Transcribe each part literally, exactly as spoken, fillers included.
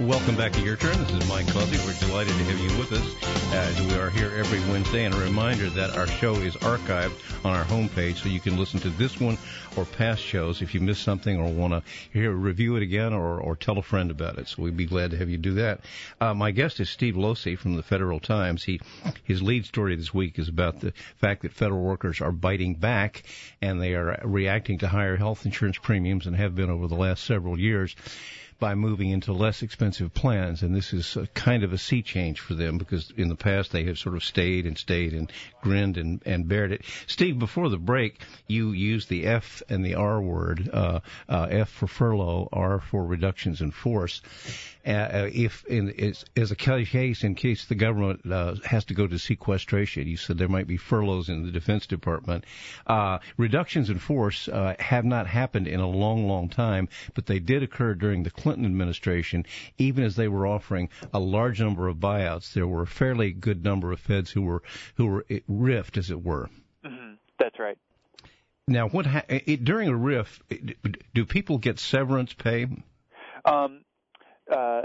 welcome back to Your Turn. This is Mike Causey. We're delighted to have you with us as we are here every Wednesday. And a reminder that our show is archived on our homepage, so you can listen to this one or past shows if you missed something or want to hear review it again or, or tell a friend about it. So we'd be glad to have you do that. Uh, my guest is Steve Losey from the Federal Times. He His lead story this week is about the fact that federal workers are biting back and they are reacting to higher health insurance premiums and have been over the last several years by moving into less expensive plans. And this is a kind of a sea change for them because in the past they have sort of stayed and stayed and grinned and, and bared it. Steve, before the break, you used the F and the R word, uh, uh, F for furlough, R for reductions in force. Uh, if in, is, is a case in case the government uh, has to go to sequestration, you said there might be furloughs in the Defense Department. Uh, reductions in force uh, have not happened in a long, long time, but they did occur during the Clinton administration. Even as they were offering a large number of buyouts, there were a fairly good number of feds who were who were riffed, as it were. Mm-hmm. That's right. Now, what ha- it, during a riff, do people get severance pay? Um. Uh,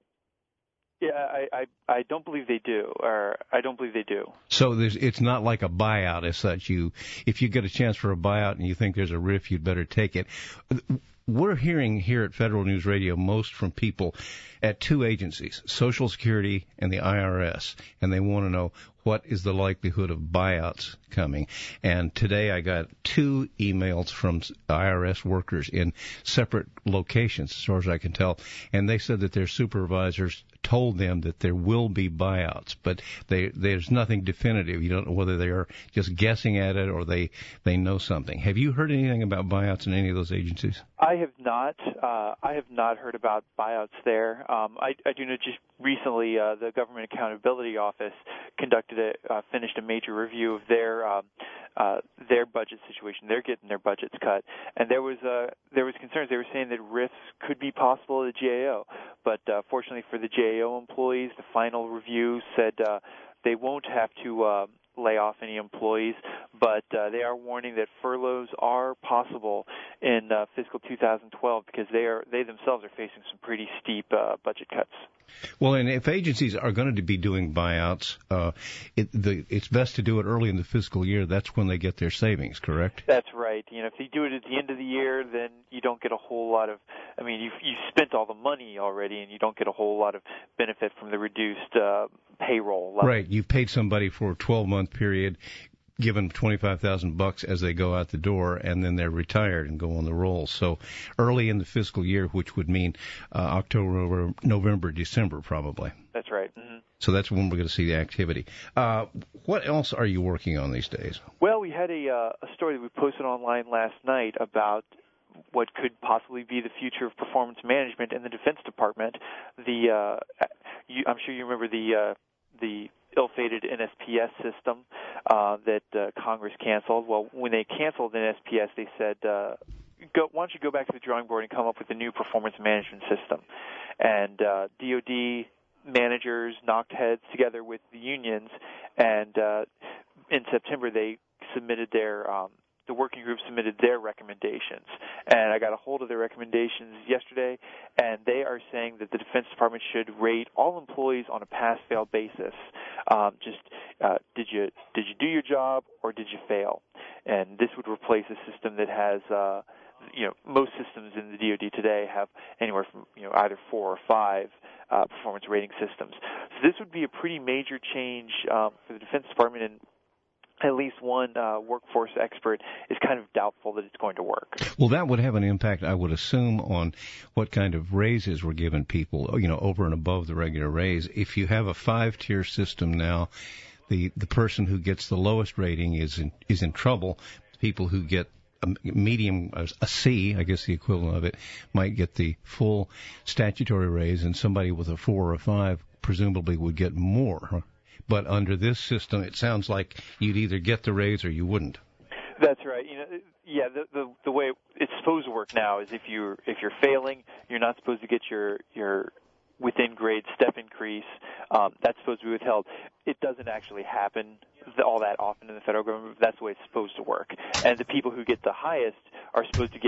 yeah, I, I, I don't believe they do, or I don't believe they do. So there's, it's not like a buyout as such. You, if you get a chance for a buyout and you think there's a riff, you'd better take it. We're hearing here at Federal News Radio most from people at two agencies, Social Security and the I R S, and they want to know what is the likelihood of buyouts coming. And today I got two emails from I R S workers in separate locations, as far as I can tell, and they said that their supervisors told them that there will be buyouts, but they, there's nothing definitive. You don't know whether they are just guessing at it or they, they know something. Have you heard anything about buyouts in any of those agencies? I have not. Uh, I have not heard about buyouts there. Um, I, I do know just recently uh, the Government Accountability Office conducted a, uh, finished a major review of their um, uh, their budget situation. They're getting their budgets cut, and there was uh, there was concerns. They were saying that rifts could be possible at the G A O, but uh, fortunately for the G A O employees, the final review said uh, they won't have to uh, lay off any employees, but uh, they are warning that furloughs are possible in uh, fiscal two thousand twelve because they are they themselves are facing some pretty steep uh, budget cuts. Well, and if agencies are going to be doing buyouts, uh, it, the, it's best to do it early in the fiscal year. That's when they get their savings, correct? That's right. You know, if they do it at the end of the year, then you don't get a whole lot of. I mean, you've you spent all the money already, and you don't get a whole lot of benefit from the reduced uh, payroll level. Right. You've paid somebody for a twelve-month period, given twenty-five thousand bucks as they go out the door, and then they're retired and go on the roll. So early in the fiscal year, which would mean uh, October, November, December, probably. That's right. Mm-hmm. So that's when we're going to see the activity. Uh, what else are you working on these days? Well, we had a, uh, a story that we posted online last night about what could possibly be the future of performance management in the Defense Department. The uh, you, I'm sure you remember the uh, the ill-fated N S P S system uh, that uh, Congress canceled. Well, when they canceled N S P S, they said, uh, go, why don't you go back to the drawing board and come up with a new performance management system? And uh, D O D managers knocked heads together with the unions, and uh, in September they submitted their um, the working group submitted their recommendations, and I got a hold of their recommendations yesterday, and they are saying that the Defense Department should rate all employees on a pass-fail basis. Um, just uh, did you did you do your job or did you fail? And this would replace a system that has, uh, you know, most systems in the D O D today have anywhere from you know either four or five uh, performance rating systems. So this would be a pretty major change um, for the Defense Department, and at least one uh, workforce expert is kind of doubtful that it's going to work. Well, that would have an impact, I would assume, on what kind of raises were given people, you know, over and above the regular raise. If you have a five-tier system now, the the person who gets the lowest rating is in, is in trouble. People who get a medium, a C, I guess the equivalent of it, might get the full statutory raise, and somebody with a four or a five presumably would get more. But under this system, it sounds like you'd either get the raise or you wouldn't. That's right. You know, yeah. The the, the way it's supposed to work now is if you're if you're failing, you're not supposed to get your your within grade step increase. Um, that's supposed to be withheld. It doesn't actually happen all that often in the federal government. That's the way it's supposed to work. And the people who get the highest are supposed to get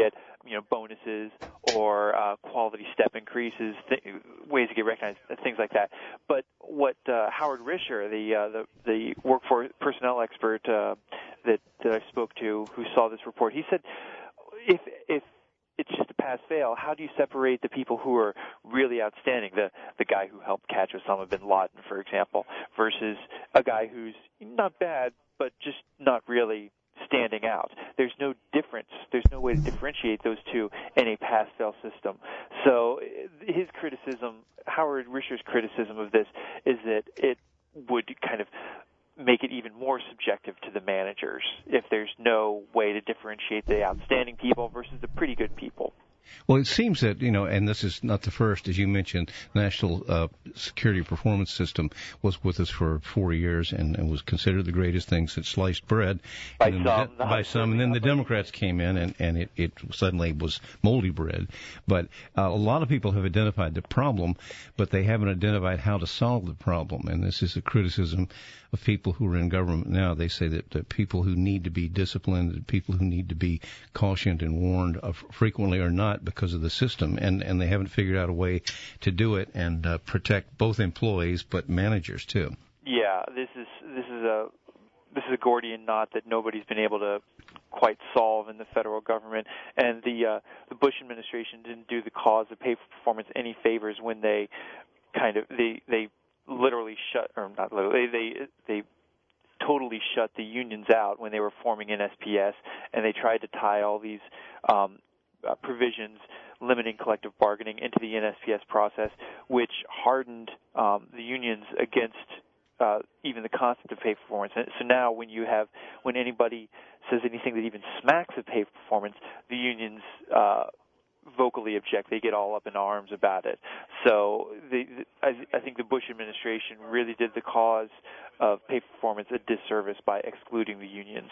you know, bonuses or uh, quality step increases, th- ways to get recognized, things like that. But what uh, Howard Risher, the uh, the the workforce personnel expert uh, that that I spoke to, who saw this report, he said, if if it's just a pass-fail, how do you separate the people who are really outstanding, the the guy who helped catch Osama bin Laden, for example, versus a guy who's not bad, but just not really standing out? There's no difference. There's no way to differentiate those two in a pass-fail system. So his criticism, Howard Risher's criticism of this, is that it would kind of make it even more subjective to the managers if there's no way to differentiate the outstanding people versus the pretty good people. Well, it seems that, you know, and this is not the first, as you mentioned, National uh, Security Performance System was with us for four years and, and was considered the greatest thing since sliced bread. By and some. The, by some. And then the Democrats came in and, and it, it suddenly was moldy bread. But uh, a lot of people have identified the problem, but they haven't identified how to solve the problem. And this is a criticism of people who are in government now. They say that the people who need to be disciplined, the people who need to be cautioned and warned uh, frequently are not because of the system, and, and they haven't figured out a way to do it and uh, protect both employees but managers too. Yeah, this is this is a this is a Gordian knot that nobody's been able to quite solve in the federal government, and the uh, the Bush administration didn't do the cause of pay for performance any favors when they kind of they they literally shut or not literally they they totally shut the unions out when they were forming N S P S, and they tried to tie all these um, uh, provisions limiting collective bargaining into the N S P S process, which hardened um, the unions against uh, even the concept of pay for performance. And so now when you have, when anybody says anything that even smacks of pay for performance, the unions uh, vocally object. They get all up in arms about it. So the, the, I, I think the Bush administration really did the cause of pay for performance a disservice by excluding the unions.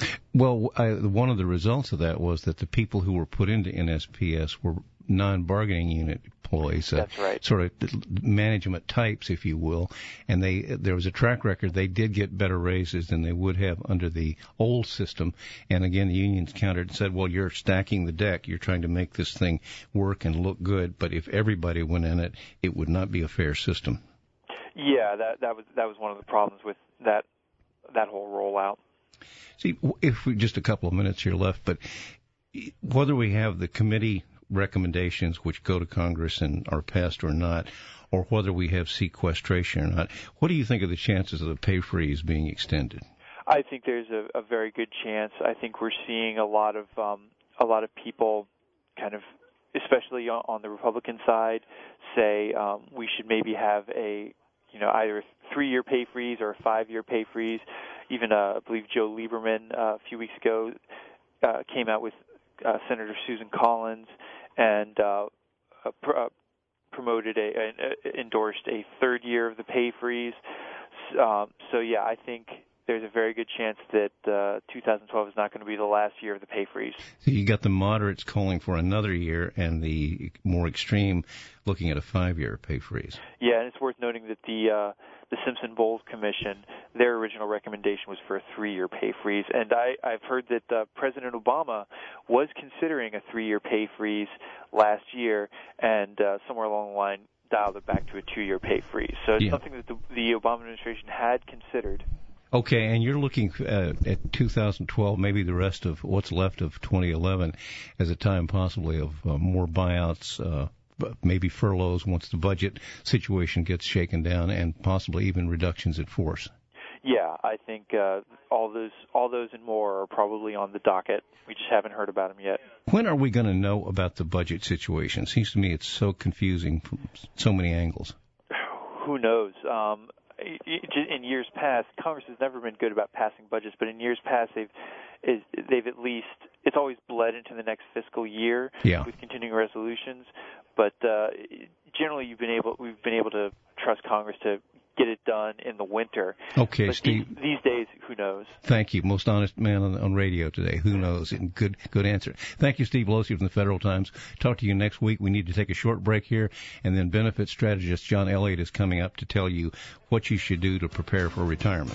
Well, I, one of the results of that was that the people who were put into N S P S were non-bargaining unit employees. Uh, That's right. Sort of management types, if you will. And they there was a track record. They did get better raises than they would have under the old system. And again, the unions countered and said, well, you're stacking the deck. You're trying to make this thing work and look good. But if everybody went in it, it would not be a fair system. Yeah, that that was that was one of the problems with that that whole rollout. See, if we just a couple of minutes here left, but whether we have the committee recommendations which go to Congress and are passed or not, or whether we have sequestration or not, what do you think of the chances of the pay freeze being extended? I think there's a, a very good chance. I think we're seeing a lot of um, a lot of people kind of, especially on, on the Republican side, say um, we should maybe have a you know either a three-year pay freeze or a five-year pay freeze. Even uh, I believe Joe Lieberman uh, a few weeks ago uh, came out with uh, Senator Susan Collins and uh, uh, pr- uh, promoted a, a endorsed a third year of the pay freeze. Um, so yeah, I think there's a very good chance that uh, two thousand twelve is not going to be the last year of the pay freeze. So you got the moderates calling for another year, and the more extreme looking at a five-year pay freeze. Yeah, and it's worth noting that the uh, the Simpson-Bowles Commission, their original recommendation was for a three-year pay freeze, and I, I've heard that uh, President Obama was considering a three-year pay freeze last year, and uh, somewhere along the line dialed it back to a two-year pay freeze. So it's yeah. something that the, the Obama administration had considered. Okay, and you're looking uh, at two thousand twelve, maybe the rest of what's left of twenty eleven, as a time possibly of uh, more buyouts, uh, maybe furloughs once the budget situation gets shaken down, and possibly even reductions in force. Yeah, I think uh, all those, all those and more are probably on the docket. We just haven't heard about them yet. When are we going to know about the budget situation? It seems to me it's so confusing from so many angles. Who knows? Um, in years past, Congress has never been good about passing budgets, but in years past, they've is, they've at least it's always bled into the next fiscal year yeah. with continuing resolutions. But uh, generally, you've been able we've been able to trust Congress to get it done in the winter. Okay, but Steve. These, these days, who knows? Thank you. Most honest man on, on radio today. Who knows? And good, good answer. Thank you, Steve Losey from the Federal Times. Talk to you next week. We need to take a short break here, and then benefit strategist John Elliott is coming up to tell you what you should do to prepare for retirement.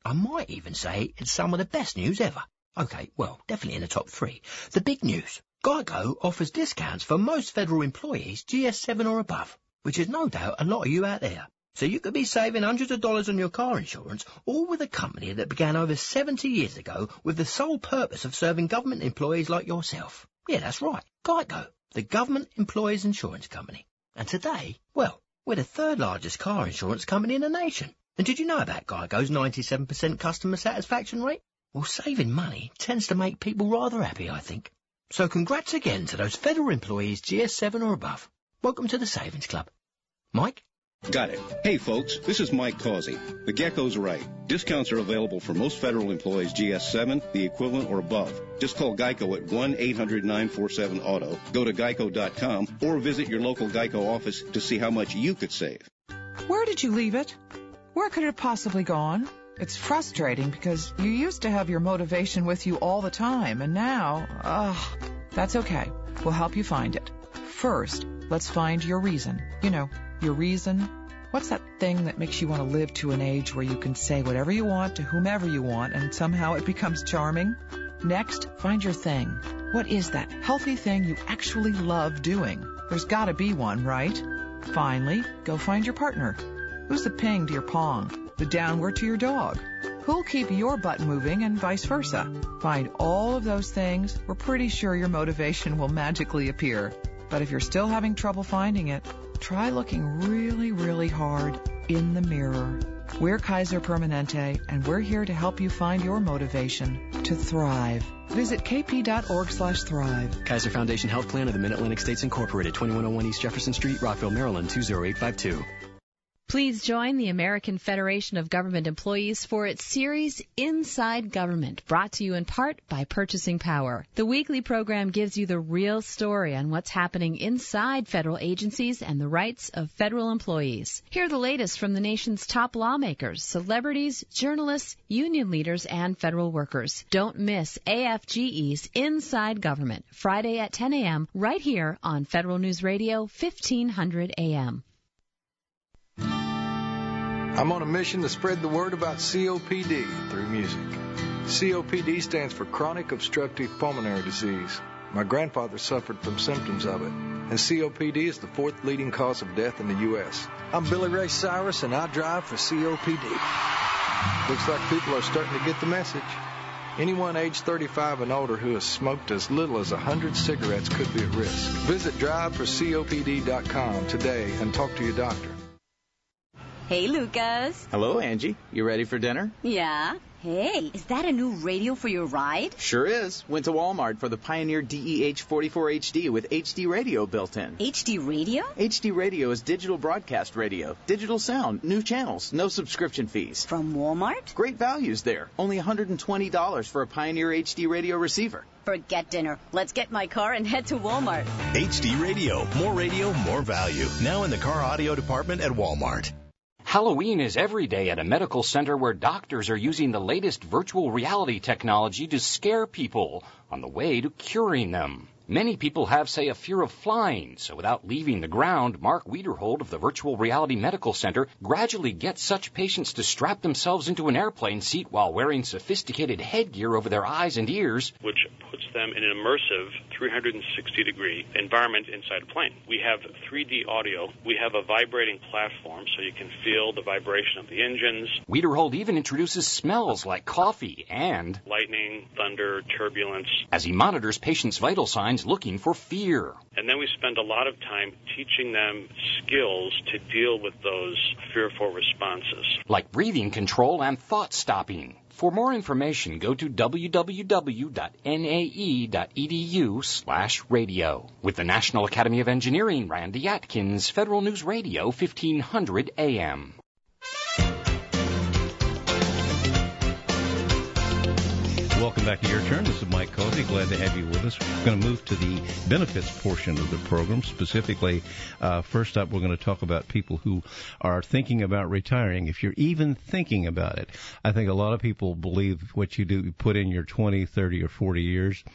I might even say it's some of the best news ever. Okay, well, definitely in the top three. The big news. Geico offers discounts for most federal employees G S seven or above, which is no doubt a lot of you out there. So you could be saving hundreds of dollars on your car insurance, all with a company that began over seventy years ago with the sole purpose of serving government employees like yourself. Yeah, that's right. Geico, the government employees insurance company. And today, well, we're the third largest car insurance company in the nation. And did you know about Geico's ninety-seven percent customer satisfaction rate? Well, saving money tends to make people rather happy, I think. So congrats again to those federal employees G S seven or above. Welcome to the Savings Club. Mike? Got it. Hey, folks, this is Mike Causey. The Gecko's right. Discounts are available for most federal employees G S seven, the equivalent, or above. Just call Geico at one eight hundred nine four seven auto, go to geico dot com, or visit your local Geico office to see how much you could save. Where did you leave it? Where could it have possibly gone? It's frustrating because you used to have your motivation with you all the time, and now, ugh, that's okay. We'll help you find it. First, let's find your reason. You know, your reason. What's that thing that makes you want to live to an age where you can say whatever you want to whomever you want and somehow it becomes charming? Next, find your thing. What is that healthy thing you actually love doing? There's got to be one, right? Finally, go find your partner. Who's the ping to your pong? The downward to your dog? Who'll keep your butt moving and vice versa? Find all of those things. We're pretty sure your motivation will magically appear. But if you're still having trouble finding it, try looking really, really hard in the mirror. We're Kaiser Permanente, and we're here to help you find your motivation to thrive. Visit kp.org slash thrive. Kaiser Foundation Health Plan of the Mid-Atlantic States Incorporated, twenty-one oh one East Jefferson Street, Rockville, Maryland, two oh eight five two. Please join the American Federation of Government Employees for its series Inside Government, brought to you in part by Purchasing Power. The weekly program gives you the real story on what's happening inside federal agencies and the rights of federal employees. Hear the latest from the nation's top lawmakers, celebrities, journalists, union leaders, and federal workers. Don't miss A F G E's Inside Government, Friday at ten a.m. right here on Federal News Radio, fifteen hundred A M. I'm on a mission to spread the word about C O P D through music. C O P D stands for Chronic Obstructive Pulmonary Disease. My grandfather suffered from symptoms of it, and C O P D is the fourth leading cause of death in the U S I'm Billy Ray Cyrus, and I drive for C O P D. Looks like people are starting to get the message. Anyone age thirty-five and older who has smoked as little as one hundred cigarettes could be at risk. Visit drive for C O P D dot com today and talk to your doctor. Hey, Lucas. Hello, Angie. You ready for dinner? Yeah. Hey, is that a new radio for your ride? Sure is. Went to Walmart for the Pioneer D E H forty-four H D with H D radio built in. H D radio? H D radio is digital broadcast radio. Digital sound, new channels, no subscription fees. From Walmart? Great values there. Only one hundred twenty dollars for a Pioneer H D radio receiver. Forget dinner. Let's get my car and head to Walmart. H D radio. More radio, more value. Now in the car audio department at Walmart. Halloween is every day at a medical center where doctors are using the latest virtual reality technology to scare people on the way to curing them. Many people have, say, a fear of flying, so without leaving the ground, Mark Wiederhold of the Virtual Reality Medical Center gradually gets such patients to strap themselves into an airplane seat while wearing sophisticated headgear over their eyes and ears, which puts them in an immersive three hundred sixty degree environment inside a plane. We have three D audio. We have a vibrating platform so you can feel the vibration of the engines. Wiederhold even introduces smells like coffee and lightning, thunder, turbulence, as he monitors patients' vital signs looking for fear. And then we spend a lot of time teaching them skills to deal with those fearful responses, like breathing control and thought stopping. For more information, go to w w w dot n a e dot e d u slash radio. With the National Academy of Engineering, Randy Atkins, Federal News Radio, fifteen hundred A M. Welcome back to Your Turn. This is Mike Causey. Glad to have you with us. We're going to move to the benefits portion of the program. Specifically, uh, first up, we're going to talk about people who are thinking about retiring. If you're even thinking about it, I think a lot of people believe what you do, you put in your twenty, thirty, or forty years.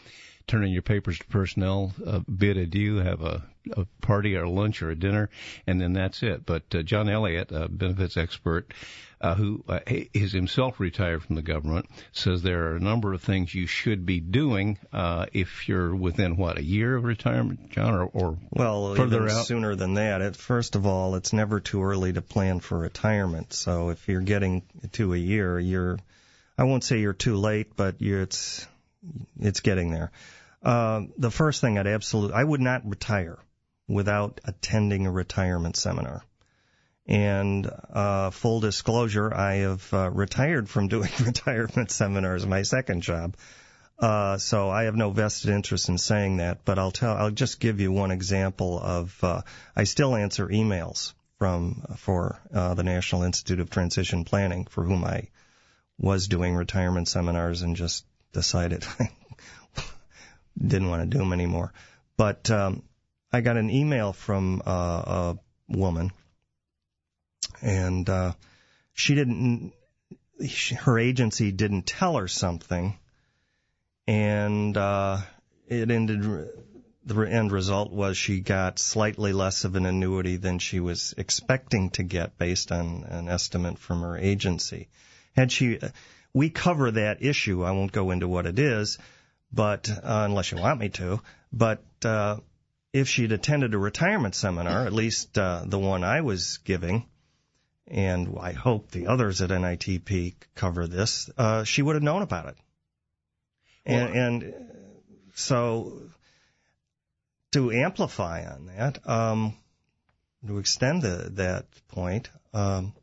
turn in your papers to personnel, uh, bid adieu, have a, a party or a lunch or a dinner, and then that's it. But uh, John Elliott, a benefits expert, uh, who uh, is himself retired from the government, says there are a number of things you should be doing uh, if you're within, what, a year of retirement, John, or, or well, further even out? Sooner than that. It, first of all, it's never too early to plan for retirement. So if you're getting to a year, you're, I won't say you're too late, but you're, it's it's getting there. Uh, the first thing I'd absolutely, I would not retire without attending a retirement seminar. And uh, full disclosure, I have uh, retired from doing retirement seminars, my second job. Uh, so I have no vested interest in saying that, but I'll tell, I'll just give you one example of, uh, I still answer emails from, for uh, the National Institute of Transition Planning, for whom I was doing retirement seminars and just decided I didn't want to do them anymore. But um, I got an email from uh, a woman, and uh, she didn't, she, her agency didn't tell her something, and uh, it ended, the end result was she got slightly less of an annuity than she was expecting to get based on an estimate from her agency. Had she, we cover that issue. I won't go into what it is, but uh, unless you want me to. But uh, if she'd attended a retirement seminar, at least uh, the one I was giving, and I hope the others at N I T P cover this, uh, she would have known about it. And, well, and so to amplify on that, um, to extend the, that point, um,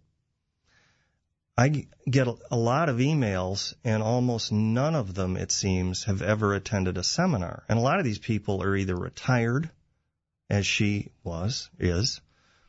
I get a lot of emails, and almost none of them, it seems, have ever attended a seminar. And a lot of these people are either retired, as she was, is,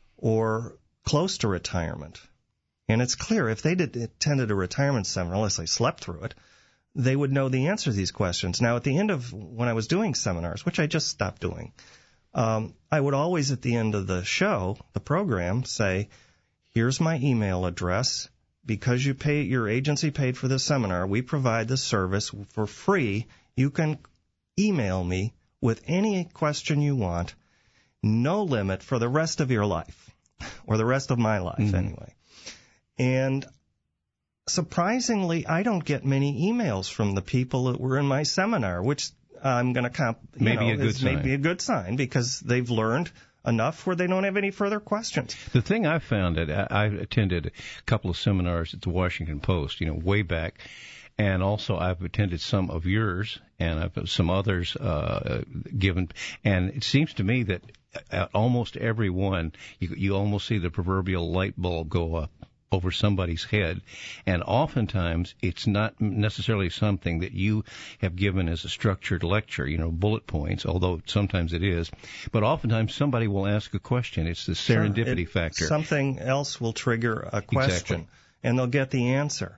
or close to retirement. And it's clear if they did, attended a retirement seminar, unless they slept through it, they would know the answer to these questions. Now, at the end of when I was doing seminars, which I just stopped doing, um, I would always, at the end of the show, the program, say, here's my email address. Because you pay, your agency paid for this seminar, we provide this service for free. You can email me with any question you want, no limit for the rest of your life, or the rest of my life mm-hmm. anyway. And surprisingly, I don't get many emails from the people that were in my seminar, which I'm going to comp, you maybe know, a good is sign. maybe a good sign because they've learned enough where they don't have any further questions. The thing I found that I attended a couple of seminars at the Washington Post, you know, way back, and also I've attended some of yours and I've some others uh, given, and it seems to me that at almost every one, you, you almost see the proverbial light bulb go up over somebody's head, and oftentimes it's not necessarily something that you have given as a structured lecture, you know, bullet points, although sometimes it is, but oftentimes somebody will ask a question. It's the serendipity sure, it, factor. Something else will trigger a question, exactly. and they'll get the answer.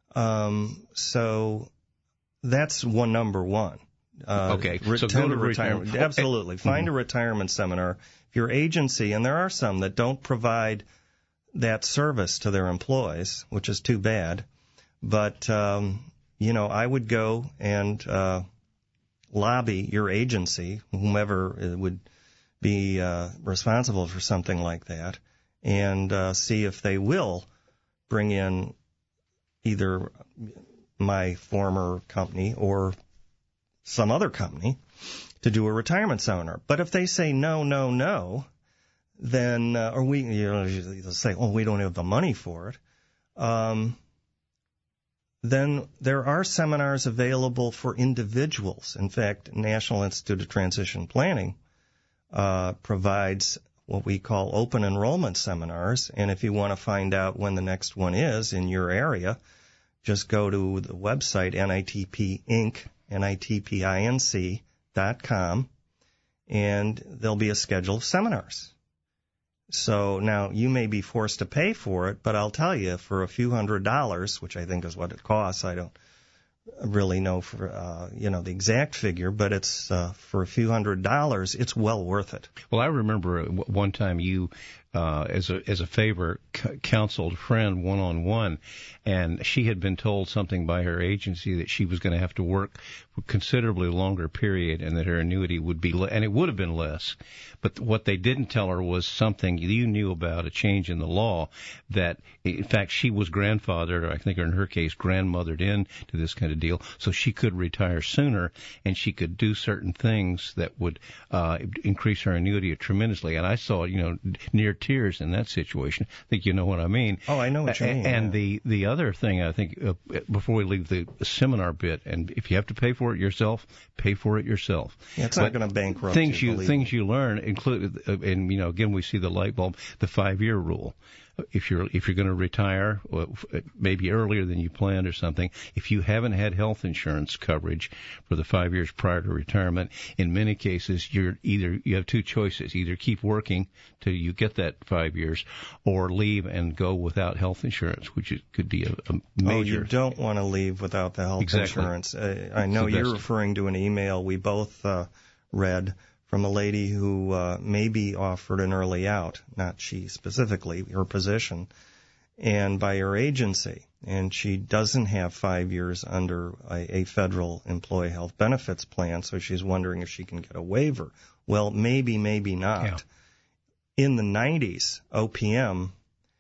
Um, so that's one number one. Uh, okay, re- so go to retirement. retirement. Absolutely. Find mm-hmm. a retirement seminar. If your agency, and there are some that don't provide that service to their employees, which is too bad. But, um, you know, I would go and uh, lobby your agency, whomever would be uh, responsible for something like that, and uh, see if they will bring in either my former company or some other company to do a retirement seminar. But if they say no, no, no, then, uh, or we, you know, they'll say, oh, we don't have the money for it. Um, then there are seminars available for individuals. In fact, National Institute of Transition Planning uh, provides what we call open enrollment seminars. And if you want to find out when the next one is in your area, just go to the website N I T P Inc, N I T P I N C dot com, and there'll be a schedule of seminars. So now you may be forced to pay for it, but I'll tell you, for a few hundred dollars, which I think is what it costs, I don't really know for uh, you know the exact figure, but it's uh, for a few hundred dollars, it's well worth it. Well, I remember one time you, uh, as a as a favor, c- counseled a friend one on one, and she had been told something by her agency that she was going to have to work for a considerably longer period, and that her annuity would be, le- and it would have been less. But what they didn't tell her was something you knew about, a change in the law, that in fact she was grandfathered, or I think in her case grandmothered in to this kind of deal, so she could retire sooner, and she could do certain things that would uh, increase her annuity tremendously. And I saw, you know, near tears in that situation. I think you know what I mean. Oh, I know what you mean. And yeah. the the other thing, I think, uh, before we leave the seminar bit, and if you have to pay for it yourself, pay for it yourself. Yeah, it's but not going to bankrupt things you. you things me. you learn include, uh, and you know, again we see the light bulb, the five year rule. If you're if you're going to retire, maybe earlier than you planned or something, if you haven't had health insurance coverage for the five years prior to retirement, in many cases you're either you have two choices: either keep working till you get that five years, or leave and go without health insurance, which is, could be a, a major. Oh, you don't want to leave without the health exactly. insurance. Uh, I know you're referring to an email we both uh, read from a lady who uh, may be offered an early out, not she specifically, her position, and by her agency. And she doesn't have five years under a, a federal employee health benefits plan, so she's wondering if she can get a waiver. Well, maybe, maybe not. Yeah. In the nineties, O P M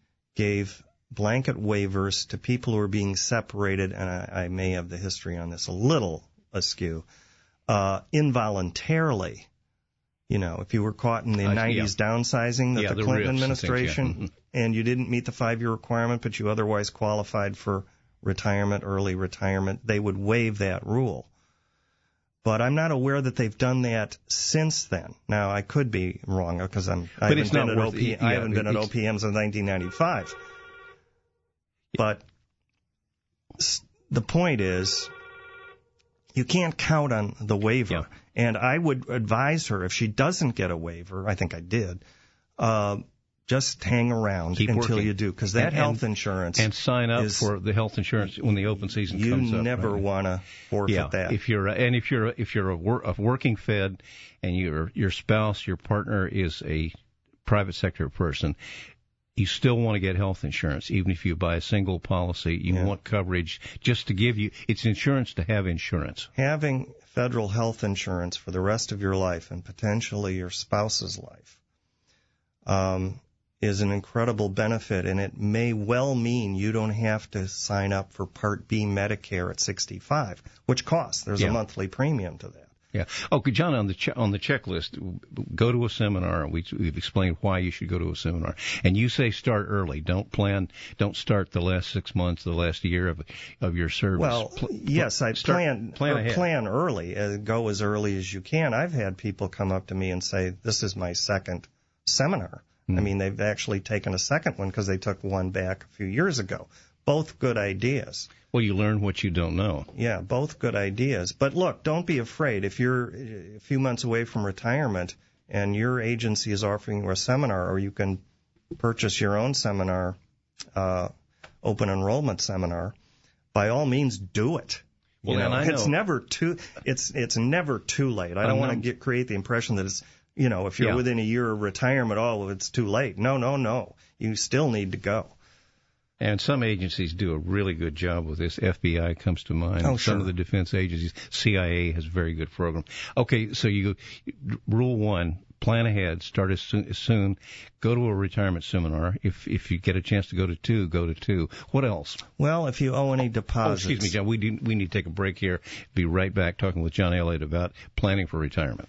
gave blanket waivers to people who were being separated, and I, I may have the history on this a little askew, uh, involuntarily. You know, if you were caught in the uh, nineties yeah. downsizing that yeah, the, the Clinton and, administration, things, yeah. mm-hmm. and you didn't meet the five-year requirement, but you otherwise qualified for retirement, early retirement, they would waive that rule. But I'm not aware that they've done that since then. Now, I could be wrong because I'm I but haven't been at O P M. Yeah, I haven't been at O P M since nineteen ninety-five. But the point is, you can't count on the waiver. Yeah. And I would advise her, if she doesn't get a waiver, I think I did, uh, just hang around Keep until working. you do, because that and, health insurance and sign up is, for the health insurance when the open season you comes up. You never right? want to forfeit yeah, that. If you're and if you're if you're a, wor- a working Fed, and your your spouse, your partner is a private sector person, you still want to get health insurance, even if you buy a single policy. You yeah. want coverage just to give you. It's insurance to have insurance. Having federal health insurance for the rest of your life and potentially your spouse's life um, is an incredible benefit, and it may well mean you don't have to sign up for Part B Medicare at sixty-five, which costs. There's yeah. a monthly premium to that. Yeah. Okay, John, on the che- on the checklist, go to a seminar. We, we've explained why you should go to a seminar. And you say start early. Don't plan. Don't start the last six months, the last year of of your service. Well, Pl- yes, I start, plan plan, ahead. plan early. Uh, go as early as you can. I've had people come up to me and say, "This is my second seminar." Mm. I mean, they've actually taken a second one because they took one back a few years ago. Both good ideas. Well, you learn what you don't know. Yeah, both good ideas. But look, don't be afraid. If you're a few months away from retirement and your agency is offering you a seminar, or you can purchase your own seminar, uh, open enrollment seminar, by all means do it. Well, you know, and I it's know. never too it's it's never too late. I don't want to get create the impression that it's, you know, if you're yeah. within a year of retirement, oh, it's too late. No, no, no. You still need to go. And some agencies do a really good job with this. F B I comes to mind. Oh, some sure. of the defense agencies. C I A has a very good program. Okay, so you rule one, plan ahead, start as soon, as soon. Go to a retirement seminar. If if you get a chance to go to two, go to two. What else? Well, if you owe any deposits. Oh, excuse me, John. We do, we need to take a break here. Be right back talking with John Elliott about planning for retirement.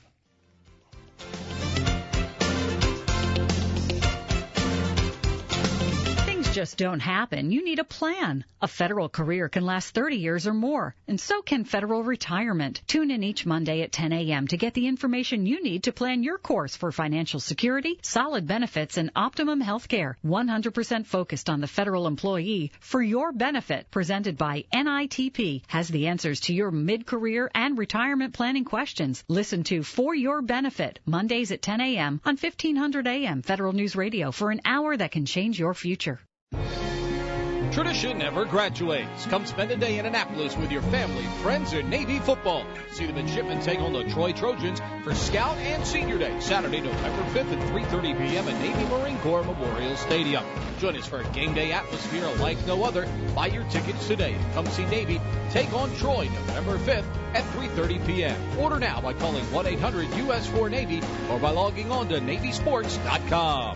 Just don't happen. You need a plan. A federal career can last thirty years or more, and so can federal retirement. Tune in each Monday at ten a.m. to get the information you need to plan your course for financial security, solid benefits, and optimum health care. one hundred percent focused on the federal employee for your benefit. Presented by N I T P has the answers to your mid-career and retirement planning questions. Listen to For Your Benefit, Mondays at ten a.m. on fifteen hundred A M Federal News Radio for an hour that can change your future. Tradition never graduates. Come spend a day in Annapolis with your family, friends, and Navy football. See the midshipmen take on the Troy Trojans for Scout and Senior Day, Saturday, November fifth at three thirty p.m. at Navy Marine Corps Memorial Stadium. Join us for a game day atmosphere like no other. Buy your tickets today. Come see Navy take on Troy November fifth at three thirty p.m. Order now by calling one eight hundred U S four Navy or by logging on to Navy Sports dot com.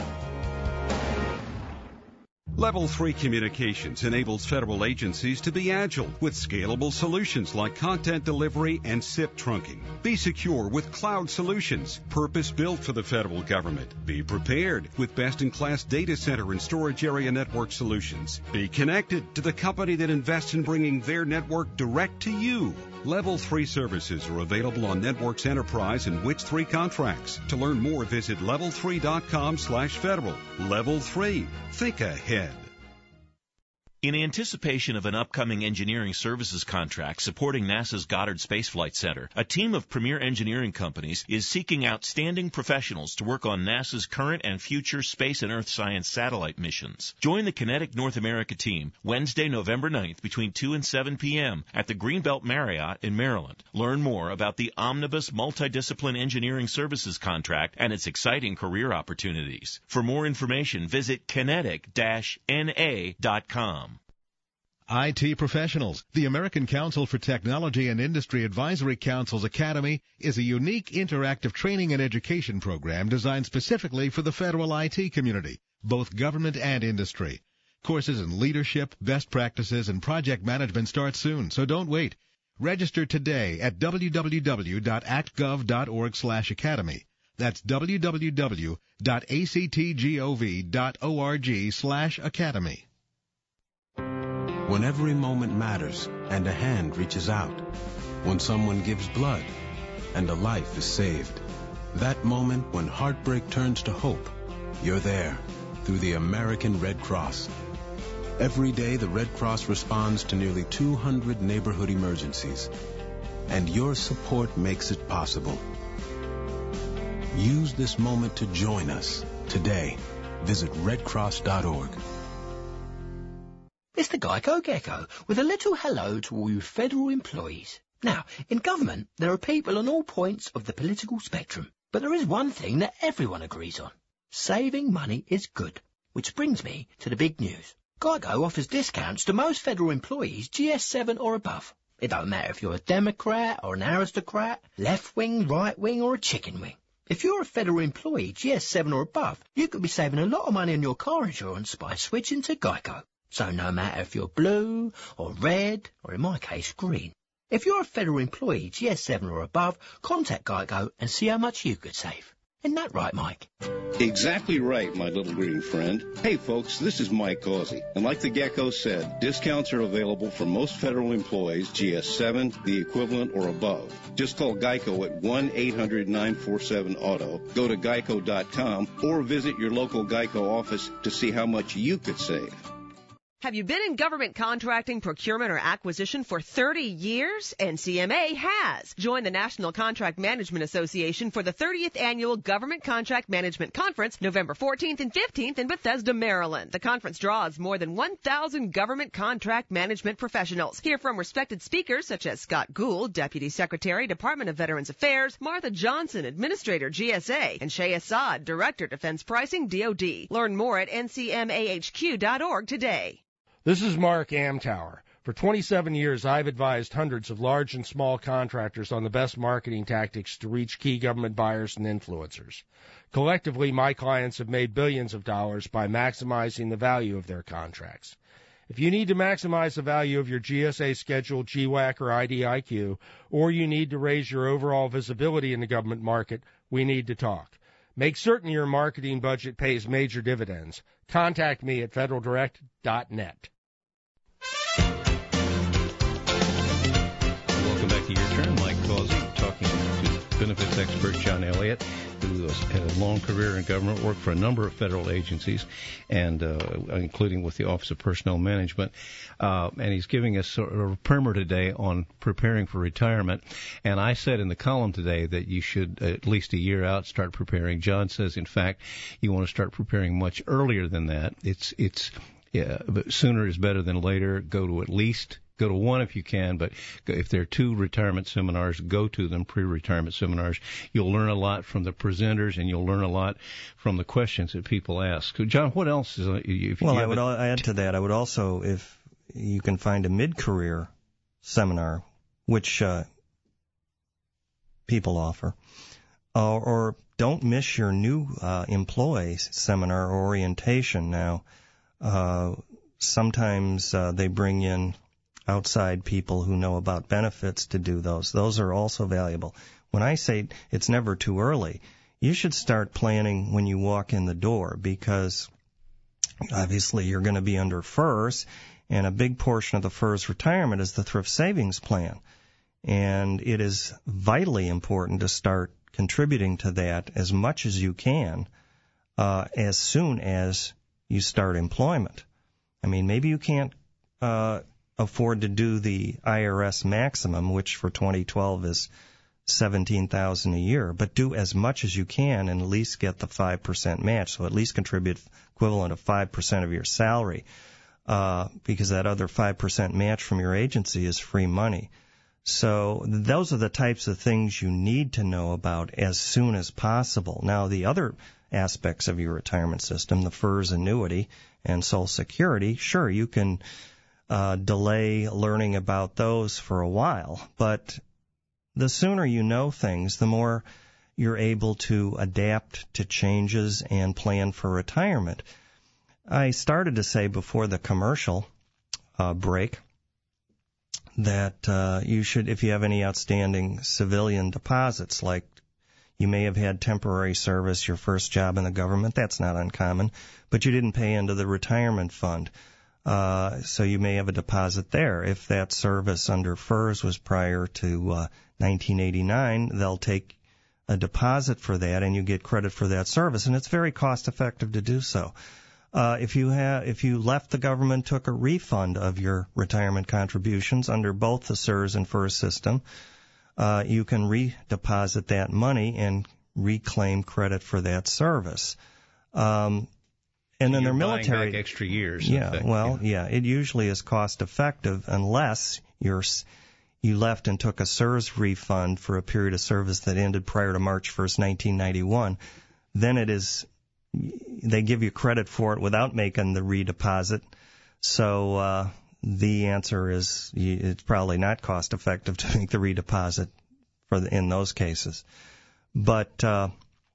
Level three Communications enables federal agencies to be agile with scalable solutions like content delivery and S I P trunking. Be secure with cloud solutions, purpose-built for the federal government. Be prepared with best-in-class data center and storage area network solutions. Be connected to the company that invests in bringing their network direct to you. Level three services are available on Networks Enterprise and W I T three contracts. To learn more, visit level three dot com slash federal. Level three. Think ahead. In anticipation of an upcoming engineering services contract supporting NASA's Goddard Space Flight Center, a team of premier engineering companies is seeking outstanding professionals to work on NASA's current and future space and Earth science satellite missions. Join the Kinetic North America team Wednesday, November ninth between two and seven p.m. at the Greenbelt Marriott in Maryland. Learn more about the Omnibus Multidiscipline Engineering Services contract and its exciting career opportunities. For more information, visit kinetic dash N A dot com. I T Professionals. The American Council for Technology and Industry Advisory Council's Academy is a unique interactive training and education program designed specifically for the federal I T community, both government and industry. Courses in leadership, best practices, and project management start soon, so don't wait. Register today at w w w dot act gov dot org slash academy. That's w w w dot act gov dot org slash academy. When every moment matters and a hand reaches out. When someone gives blood and a life is saved. That moment when heartbreak turns to hope. You're there through the American Red Cross. Every day the Red Cross responds to nearly two hundred neighborhood emergencies. And your support makes it possible. Use this moment to join us today. Visit red cross dot org. It's the Geico Gecko, with a little hello to all you federal employees. Now, in government, there are people on all points of the political spectrum, but there is one thing that everyone agrees on. Saving money is good. Which brings me to the big news. Geico offers discounts to most federal employees G S seven or above. It don't matter if you're a Democrat or an aristocrat, left-wing, right-wing, or a chicken wing. If you're a federal employee G S seven or above, you could be saving a lot of money on your car insurance by switching to Geico. So no matter if you're blue or red, or in my case, green. If you're a federal employee G S seven or above, contact Geico and see how much you could save. Isn't that right, Mike? Exactly right, my little green friend. Hey, folks, this is Mike Causey. And like the Gecko said, discounts are available for most federal employees G S seven, the equivalent, or above. Just call Geico at one eight hundred nine four seven auto, go to geico dot com, or visit your local Geico office to see how much you could save. Have you been in government contracting, procurement, or acquisition for thirty years? N C M A has. Join the National Contract Management Association for the thirtieth Annual Government Contract Management Conference, November fourteenth and fifteenth in Bethesda, Maryland. The conference draws more than one thousand government contract management professionals. Hear from respected speakers such as Scott Gould, Deputy Secretary, Department of Veterans Affairs, Martha Johnson, Administrator, G S A, and Shay Assad, Director, Defense Pricing, D O D. Learn more at N C M A H Q dot org today. This is Mark Amtower. For twenty-seven years, I've advised hundreds of large and small contractors on the best marketing tactics to reach key government buyers and influencers. Collectively, my clients have made billions of dollars by maximizing the value of their contracts. If you need to maximize the value of your G S A schedule, G WAC, or I D I Q, or you need to raise your overall visibility in the government market, we need to talk. Make certain your marketing budget pays major dividends. Contact me at federal direct dot net. Welcome back to Your Turn. Mike Causey talking to benefits expert John Elliott, who has had a long career in government, worked for a number of federal agencies, and uh, including with the Office of Personnel Management. Uh, and he's giving us sort of a primer today on preparing for retirement. And I said in the column today that you should at least a year out start preparing. John says, in fact, you want to start preparing much earlier than that. It's it's yeah, but sooner is better than later. Go to at least Go to one if you can, but if there are two retirement seminars, go to them, pre-retirement seminars. You'll learn a lot from the presenters, and you'll learn a lot from the questions that people ask. John, what else is? If well, you I would a, add to that. I would also, if you can find a mid-career seminar, which uh, people offer, uh, or don't miss your new uh, employee seminar or orientation. Now, uh, sometimes uh, they bring in outside people who know about benefits to do those. Those are also valuable. When I say it's never too early, you should start planning when you walk in the door, because obviously you're going to be under F E R S, and a big portion of the F E R S retirement is the thrift savings plan. And it is vitally important to start contributing to that as much as you can uh, as soon as you start employment. I mean, maybe you can't uh, afford to do the I R S maximum, which for twenty twelve is seventeen thousand dollars a year, but do as much as you can and at least get the five percent match. So at least contribute equivalent of five percent of your salary, uh, because that other five percent match from your agency is free money. So those are the types of things you need to know about as soon as possible. Now, the other aspects of your retirement system, the F E R S annuity and Social Security, sure, you can Uh, delay learning about those for a while, but the sooner you know things, the more you're able to adapt to changes and plan for retirement. I started to say before the commercial uh, break that uh, you should, if you have any outstanding civilian deposits, like you may have had temporary service, your first job in the government, that's not uncommon, but you didn't pay into the retirement fund. Uh, so you may have a deposit there. If that service under F E R S was prior to uh, nineteen eighty-nine, they'll take a deposit for that, and you get credit for that service, and it's very cost effective to do so. Uh, if you have, if you left the government, took a refund of your retirement contributions under both the S E R S and F E R S system, uh, you can redeposit that money and reclaim credit for that service. Um, And then You're their military buying back extra years. Yeah, effect, well, yeah. yeah, it usually is cost effective unless you're you left and took a S E R S refund for a period of service that ended prior to March first, nineteen ninety-one. Then it is they give you credit for it without making the redeposit. So uh, the answer is it's probably not cost effective to make the redeposit for the, in those cases, but. Uh,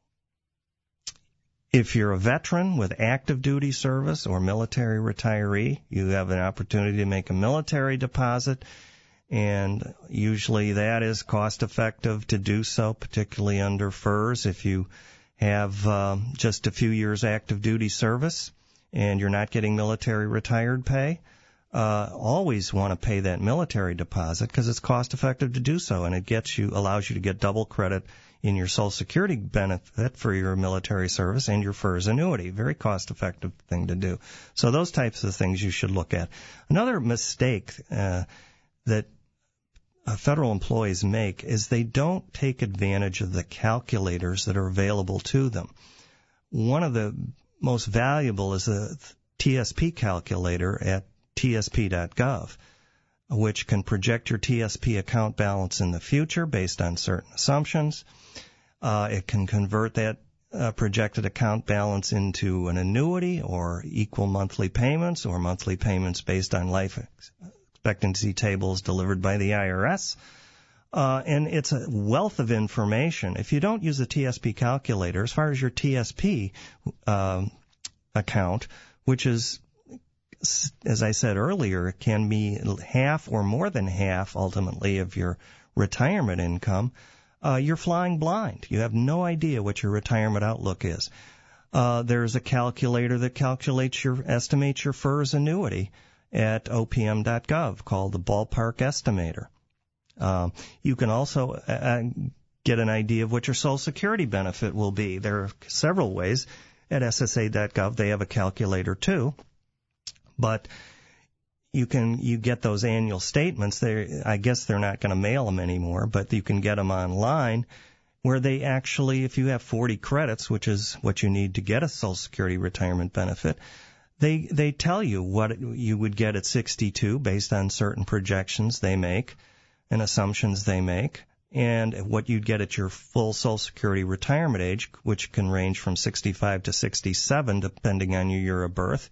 If you're a veteran with active duty service or military retiree, you have an opportunity to make a military deposit, and usually that is cost effective to do so, particularly under F E R S. If you have um, just a few years active duty service and you're not getting military retired pay, uh, always want to pay that military deposit because it's cost effective to do so, and it gets you allows you to get double credit in your Social Security benefit for your military service and your F E R S annuity. Very cost-effective thing to do. So those types of things you should look at. Another mistake uh, that uh, federal employees make is they don't take advantage of the calculators that are available to them. One of the most valuable is the T S P calculator at T S P dot gov, which can project your T S P account balance in the future based on certain assumptions. Uh, it can convert that uh, projected account balance into an annuity or equal monthly payments or monthly payments based on life expectancy tables delivered by the I R S. Uh, and it's a wealth of information. If you don't use the T S P calculator, as far as your T S P uh, account, which is, as I said earlier, it can be half or more than half, ultimately, of your retirement income, uh, you're flying blind. You have no idea what your retirement outlook is. Uh, there's a calculator that calculates your, estimates your F E R S annuity at O P M dot gov called the Ballpark Estimator. Um, you can also uh, get an idea of what your Social Security benefit will be. There are several ways. At S S A dot gov, they have a calculator, too. But you can you get those annual statements. They I guess they're not going to mail them anymore, but you can get them online, where they actually, if you have forty credits, which is what you need to get a Social Security retirement benefit, they they tell you what you would get at sixty-two based on certain projections they make and assumptions they make, and what you'd get at your full Social Security retirement age, which can range from sixty-five to sixty-seven, depending on your year of birth.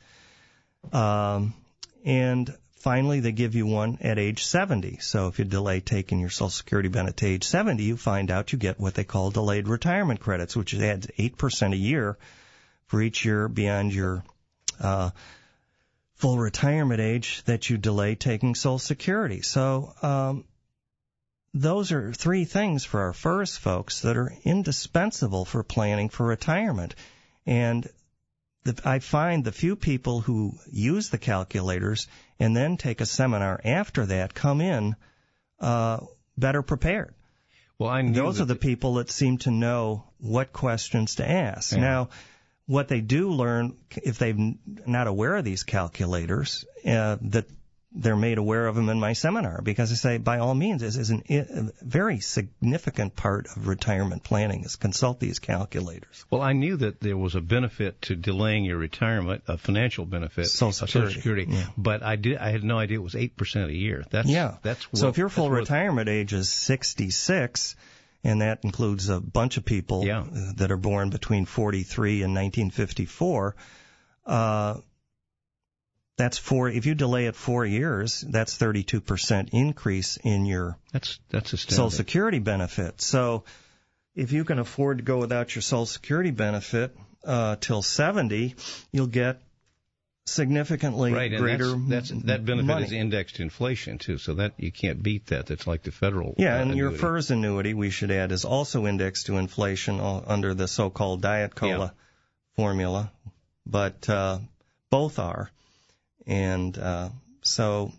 Um, and finally, they give you one at age seventy. So if you delay taking your Social Security benefit to age seventy, you find out you get what they call delayed retirement credits, which adds eight percent a year for each year beyond your uh, full retirement age that you delay taking Social Security. So um, those are three things for our FERS folks that are indispensable for planning for retirement. And the, I find the few people who use the calculators and then take a seminar after that come in uh, better prepared. Well, I knew Those are the people that seem to know what questions to ask. Yeah. Now, what they do learn, if they're not aware of these calculators, uh, that they're made aware of them in my seminar, because I say, by all means, this is an, a very significant part of retirement planning, is consult these calculators. Well, I knew that there was a benefit to delaying your retirement, a financial benefit, Social Security, Social Security yeah. but I did I had no idea it was eight percent a year. That's yeah. That's so what, if your full what, retirement age is sixty-six, and that includes a bunch of people yeah. that are born between forty-three and nineteen fifty-four. Uh, That's four. If you delay it four years, that's thirty-two percent increase in your that's that's astounding. Social Security benefit. So, if you can afford to go without your Social Security benefit uh, till seventy, you'll get significantly right, and greater that's, that's, that benefit money. is indexed to inflation too, so that you can't beat that. That's like the federal. Yeah, uh, and annuity. your FERS annuity, we should add, is also indexed to inflation under the so-called Diet Cola yeah. formula, but uh, both are. And uh, so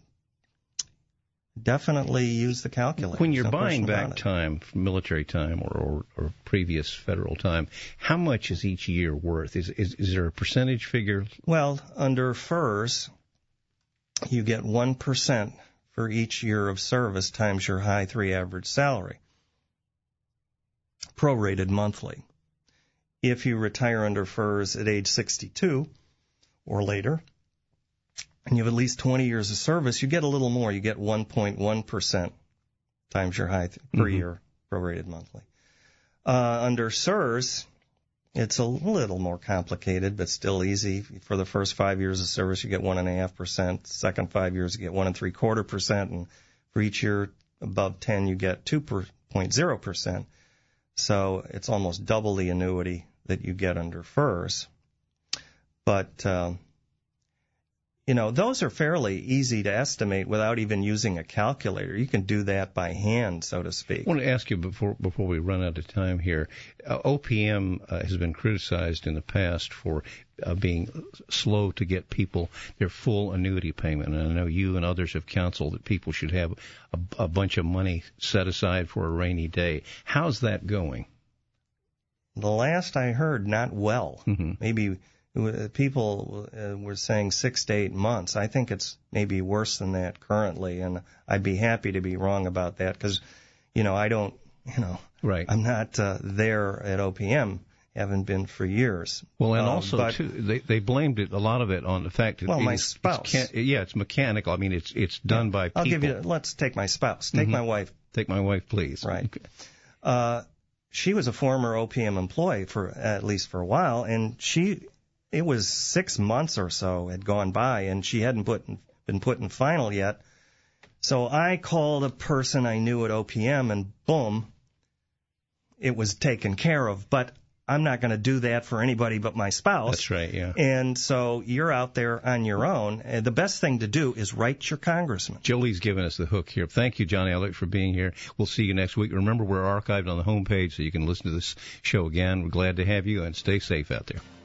definitely use the calculator. When you're no buying back it. time, military time or, or, or previous federal time, how much is each year worth? Is, is is there a percentage figure? Well, under FERS, you get one percent for each year of service times your high three average salary, prorated monthly. If you retire under FERS at age sixty-two or later, and you have at least twenty years of service, you get a little more. You get one point one percent times your high th- per mm-hmm. year, prorated monthly. Uh, under S E R S, it's a little more complicated, but still easy. For the first five years of service, you get one and a half percent. Second five years, you get one and three quarter percent, and for each year above ten, you get two point zero percent. So it's almost double the annuity that you get under FERS. But um, You know, those are fairly easy to estimate without even using a calculator. You can do that by hand, so to speak. I want to ask you before before we run out of time here. Uh, O P M uh, has been criticized in the past for uh, being slow to get people their full annuity payment. And I know you and others have counseled that people should have a, a bunch of money set aside for a rainy day. How's that going? The last I heard, not well. Mm-hmm. Maybe people uh, were saying six to eight months. I think it's maybe worse than that currently, and I'd be happy to be wrong about that because, you know, I don't, you know, right. I'm not uh, there at O P M, haven't been for years. Well, and uh, also, but, too, they, they blamed it, a lot of it on the fact that well, my it's, spouse. It's yeah, it's mechanical. I mean, it's it's done yeah. by people. I'll give you, let's take my spouse. Take mm-hmm. my wife. Take my wife, please. Right. Okay. Uh, she was a former O P M employee for at least for a while, and she, it was six months or so had gone by, and she hadn't put in, been put in final yet. So I called a person I knew at O P M, and boom, it was taken care of. But I'm not going to do that for anybody but my spouse. That's right, yeah. And so you're out there on your own. And the best thing to do is write your congressman. Jolie's giving us the hook here. Thank you, Johnny Elliott, for being here. We'll see you next week. Remember, we're archived on the homepage, so you can listen to this show again. We're glad to have you, and stay safe out there.